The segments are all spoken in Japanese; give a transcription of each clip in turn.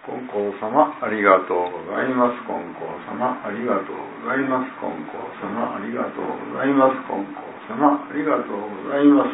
金光様ありがとうございます。金光様ありがとうございます。金光様ありがとうございます。金光様ありがとうございます。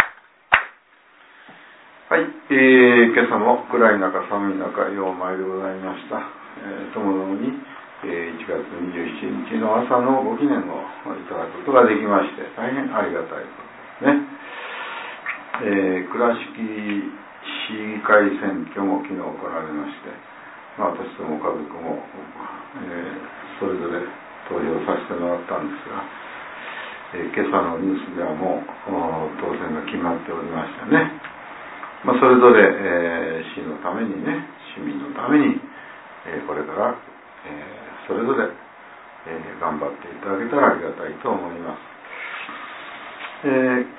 はい、今朝も暗い中寒い中ようまいでございました。ともどもに、1月27日の朝のご記念をいただくことができまして大変ありがたいことですね。倉敷市議会選挙も昨日行われまして、私ども家族も、それぞれ投票させてもらったんですが、今朝のニュースではもう当選が決まっておりましたね。それぞれ、市のためにね、市民のために、これから、それぞれ、頑張っていただけたらありがたいと思います。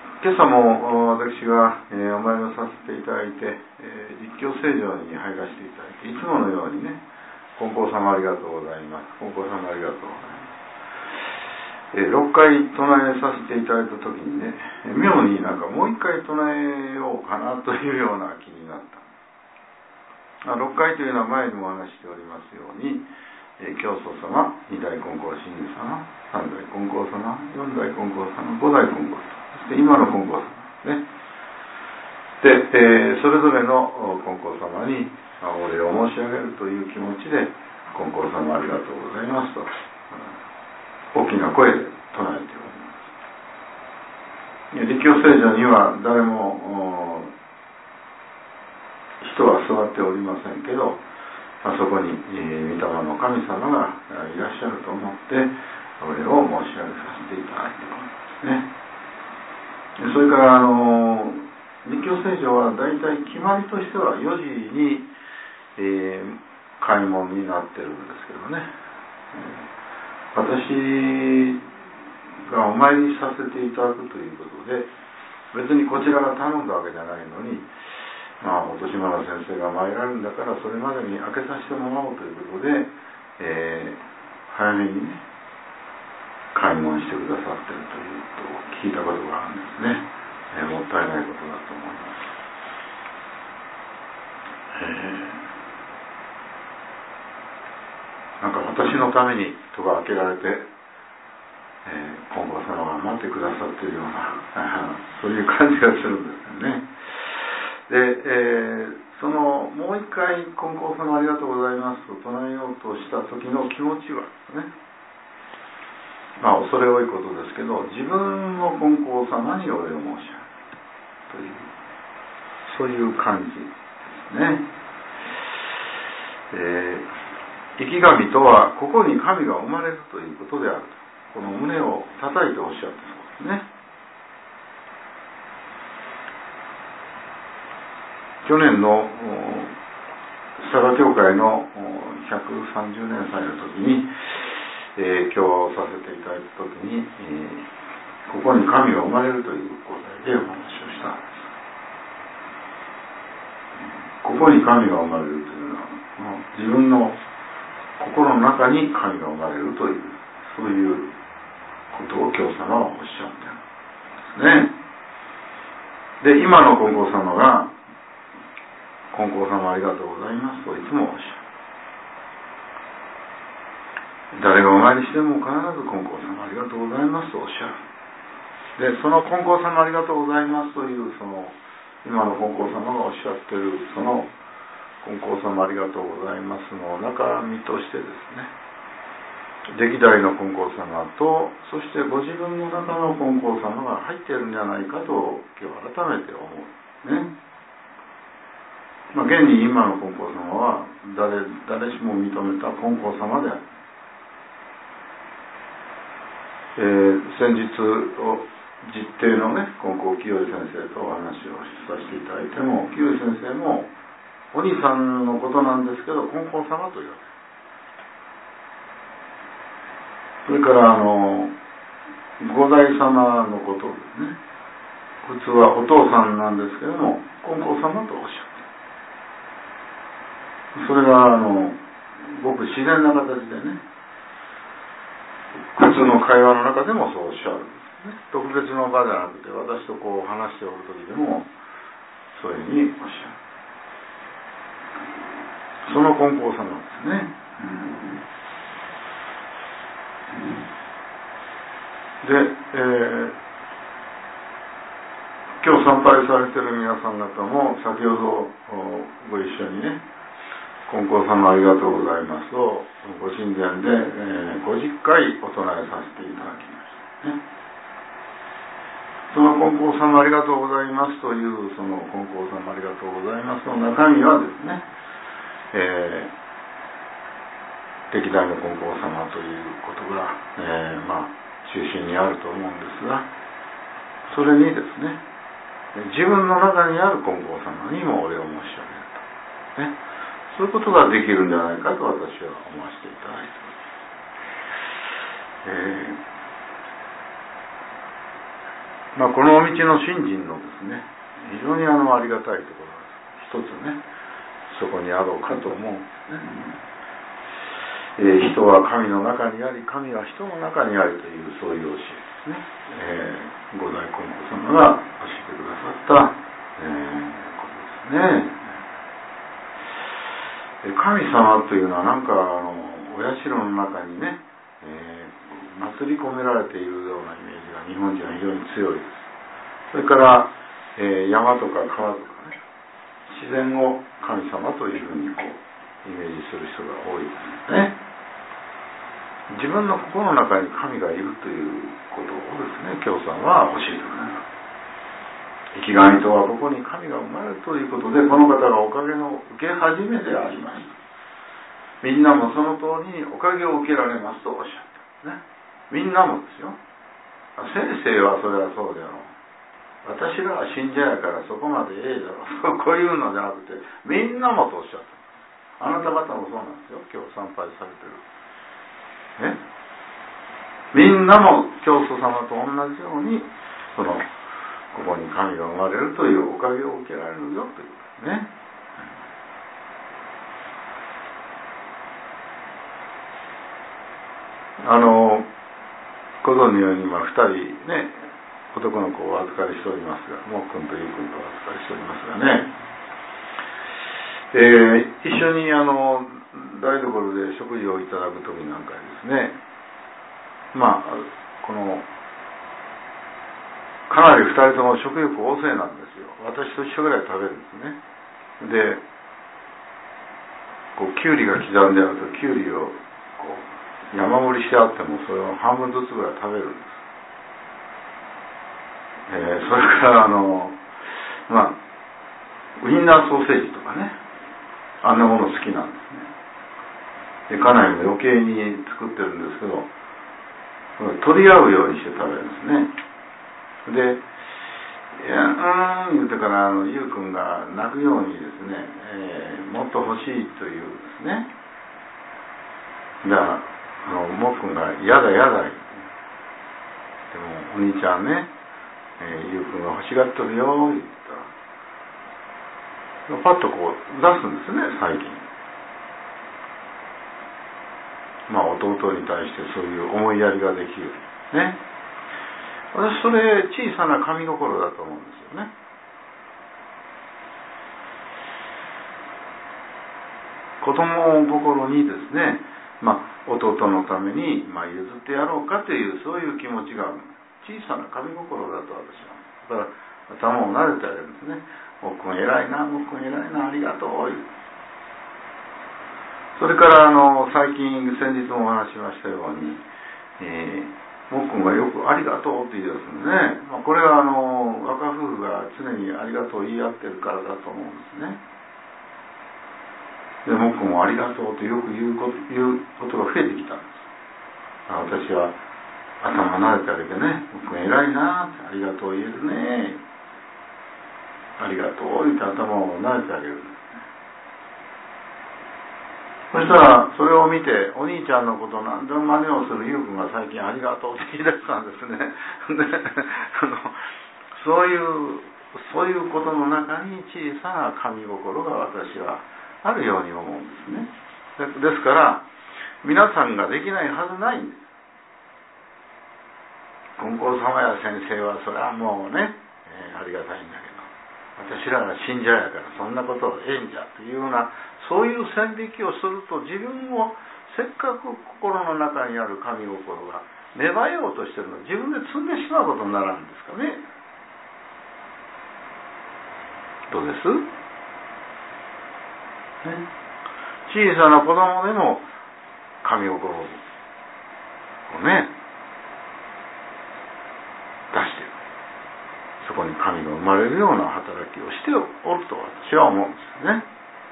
今朝も私が、お参りをさせていただいて、実況聖場に入らせていただいて、いつものようにね、金光様ありがとうございます。金光様ありがとうございます。6回唱えさせていただいたときにね、妙になんかもう1回唱えようかなというような気になった。6回というのは前にもお話しておりますように、教祖様、2代金光神父様、3代金光様、4代金光様、5代金光様、そして今の金光様ね。で、それぞれの金光様にお礼を申し上げるという気持ちで、金光様ありがとうございますと、大きな声で唱えております。立教聖所には誰も人は座っておりませんけど、そこに御霊の神様がいらっしゃると思ってお礼を申し上げさせていただいておりますね。それから立教聖所は大体決まりとしては4時に、開門になってるんですけどね、私がお参りさせていただくということで、別にこちらが頼んだわけじゃないのに、お年玉の先生が参られるんだからそれまでに開けさせてもらおうということで、早めにね開門してくださっているということを聞いたことがあるんですね。もったいないことだと思います。なんか私のために戸が開けられて、金光様が待ってくださっているようなそういう感じがするんですよね。で、そのもう一回金光様ありがとうございますと唱えようとした時の気持ちはね、恐れ多いことですけど、自分の金光様にお礼を申し上げるという、そういう感じですね。生き神とはここに神が生まれるということであると、この胸を叩いておっしゃったそうですね。去年の佐賀教会の130年祭の時に、今日させていただいた時に、ここに神が生まれるという答えでお話をしたんです。ここに神が生まれるというのは自分の心の中に神が生まれるという、そういうことを教様はおっしゃっているんですね。で、今の金光様が金光様ありがとうございますといつもおっしゃる。誰がお参りしても必ず金光様ありがとうございますとおっしゃる。で、その金光様ありがとうございますというその今の金光様がおっしゃっているその金光様ありがとうございますの中身としてですね、歴代の金光様とそしてご自分の中の金光様が入っているんじゃないかと今日改めて思うね。現に今の金光様は誰しも認めた金光様である。先日実弟のね金光清先生とお話をさせていただいても、清先生もお兄さんのことなんですけど金光様と言われる。それから五代様のことですね、普通はお父さんなんですけども金光様とおっしゃる。それがごく自然な形でね、普通の会話の中でもそうおっしゃるんですね。特別の場じゃなくて、私とこう話しておる時でもそういうふうにおっしゃる。 その金光様ですね。で、今日参拝されている皆さん方も先ほどご一緒にね、金光様ありがとうございますとご神前で、50回お唱えさせていただきましたね。その金光様ありがとうございますというその金光様ありがとうございますの中身はですね、歴代の金光様ということが、中心にあると思うんですが、それにですね、自分の中にある金光様にもお礼を申し上げると、ね、そういうことができるんじゃないかと私は思わせていただいております。この道の信心のですね、非常にありがたいところが一つね、そこにあろうかと思うんですね。人は神の中にあり、神は人の中にありというそういう教えですね。五代金光様が教えてくださった、ことですね。神様というのはなんかお社の中にね、祭り込められているようなイメージが日本人は非常に強いです。それから、山とか川とかね、自然を神様というふうにイメージする人が多いですね。自分の心の中に神がいるということをですね、教さんは教えてくれます。生き神とはここに神が生まれるということで、この方がおかげの受け始めであります。みんなもその通りにおかげを受けられますとおっしゃった、ね。みんなもですよ。先生はそれはそうであろう。私らは信者やからそこまでええだろう。こういうのじゃなくて、みんなもとおっしゃった。あなた方もそうなんですよ。今日参拝されてる。みんなも教祖様と同じようにここに神が生まれるというおかげを受けられるよということですね。ご存知のように今2人ね、男の子をお預かりしておりますが、もう君とゆう君とお預かりしておりますがね、一緒に台所で食事をいただくときなんかにですね、このかなり2人とも食欲旺盛なんですよ。私と一緒ぐらい食べるんですね。で、きゅうりが刻んであるときゅうりを山盛りしてあってもそれを半分ずつぐらい食べるんです。それからウインナーソーセージとかね、あんなもの好きなんですね。で家内も余計に作ってるんですけど、取り合うようにして食べるんですね。で、言うてからゆうくんが泣くようにですね、もっと欲しいというですね。じゃあもっくんがやだやだ。でもお兄ちゃんね、ゆうくんが欲しがっとるよ言ったら、パッと出すんですね、最近。弟に対してそういう思いやりができるね。私それ小さな神心だと思うんですよね。子供心にですね、弟のために譲ってやろうかというそういう気持ちがある。小さな神心だと私は。だから頭を撫でてあげるんですね。もっくん偉いな、もっくん偉いな、ありがとう。それから最近先日もお話しましたように、もっくんがよくありがとうって言い出すんでね。これは若夫婦が常にありがとうを言い合ってるからだと思うんですね。でもっくんもありがとうとよく言うことが増えてきたんです。私は頭撫でてあげてね、もっくん偉いな、ありがとう言えるね、ありがとう言って頭を撫でてあげる。そしたらそれを見てお兄ちゃんのことを何でも真似をするゆうくんが最近ありがとうって言い出したんですね。でそういうことの中に小さな神心が私はあるように思うんですね。ですから皆さんができないはずないんです。金光様や先生はそれはもうね、ありがたいんだけど、 私らが信者やからそんなことをええんじゃというような、そういう線引きをすると、自分もせっかく心の中にある神心が芽生えようとしているのを自分で摘んでしまうことにならんですかね。どうです？ね、小さな子供でも神心をね出している。そこに神が生まれるような働きをしておると私は思うんですよね。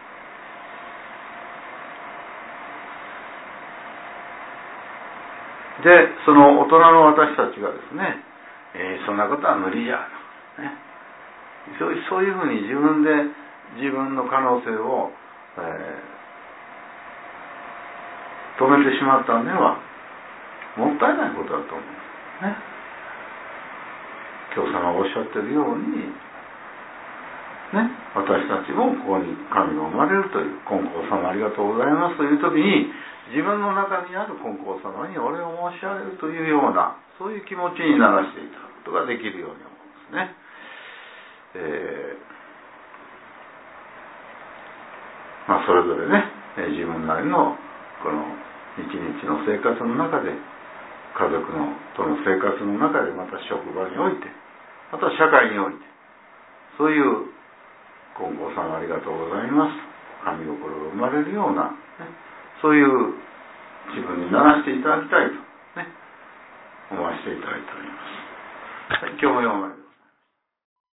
で、その大人の私たちがですね、そんなことは無理じゃ、ね、そういうふうに自分で自分の可能性を、止めてしまったんではもったいないことだと思うんですね。教祖がおっしゃってるように、ね、私たちもここに神が生まれるという、金光様ありがとうございますという時に、自分の中にある金光様にお礼を申し上げるというような、そういう気持ちにならせていただくことができるように思うんですね。それぞれね、自分なりのこの一日の生活の中で、家族との生活の中で、また職場において、また社会において、そういう金光さんありがとうございます、神心が生まれるような、ね、そういう自分にならしていただきたいと、ね、思わせていただいております。はい、今日も読まれ